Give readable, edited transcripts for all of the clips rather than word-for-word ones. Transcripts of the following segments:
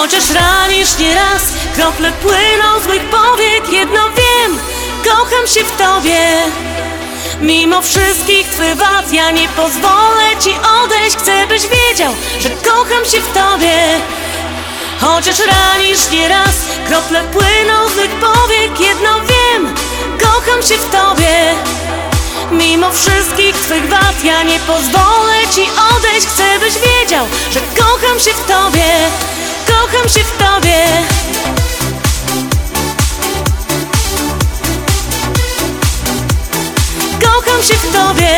Chociaż ranisz nieraz, krople płyną z mych powiek. Jedno wiem, kocham się w tobie. Mimo wszystkich twych wad ja nie pozwolę ci odejść. Chcę, byś wiedział, że kocham się w tobie. Chociaż ranisz nieraz, krople płyną z mych powiek. Jedno wiem, kocham się w tobie. Mimo wszystkich twych wad ja nie pozwolę ci odejść. Chcę, byś wiedział, że kocham się w tobie. Kocham się w tobie. Kocham się w tobie.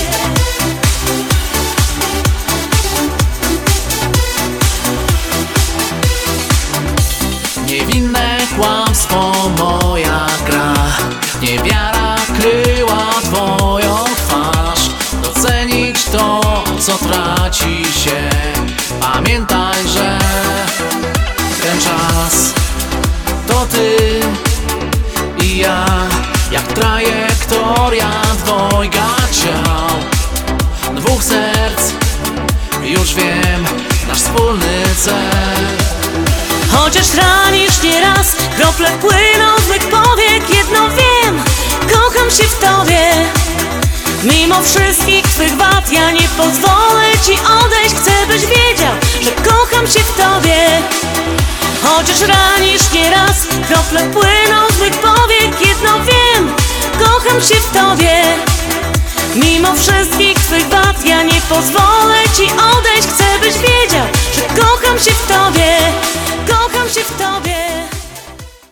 Niewinne kłamstwo moja gra, niewiara kryła twoją twarz. Docenić to, co traci się. Pamiętaj, że ten czas to ty i ja, jak trajektoria dwojga ciał, dwóch serc. Już wiem, nasz wspólny cel. Chociaż ranisz nieraz, krople płyną z mych powiek. Jedno wiem, kocham się w tobie. Mimo wszystkich twych wad ja nie pozwolę ci odejść. Chcę, byś wiedział, że kocham się w tobie. Chociaż ranisz nieraz, krople płyną z mych powiek. Jedno wiem, kocham się w tobie. Mimo wszystkich twych wad ja nie pozwolę ci odejść. Chcę, byś wiedział, że kocham się w tobie.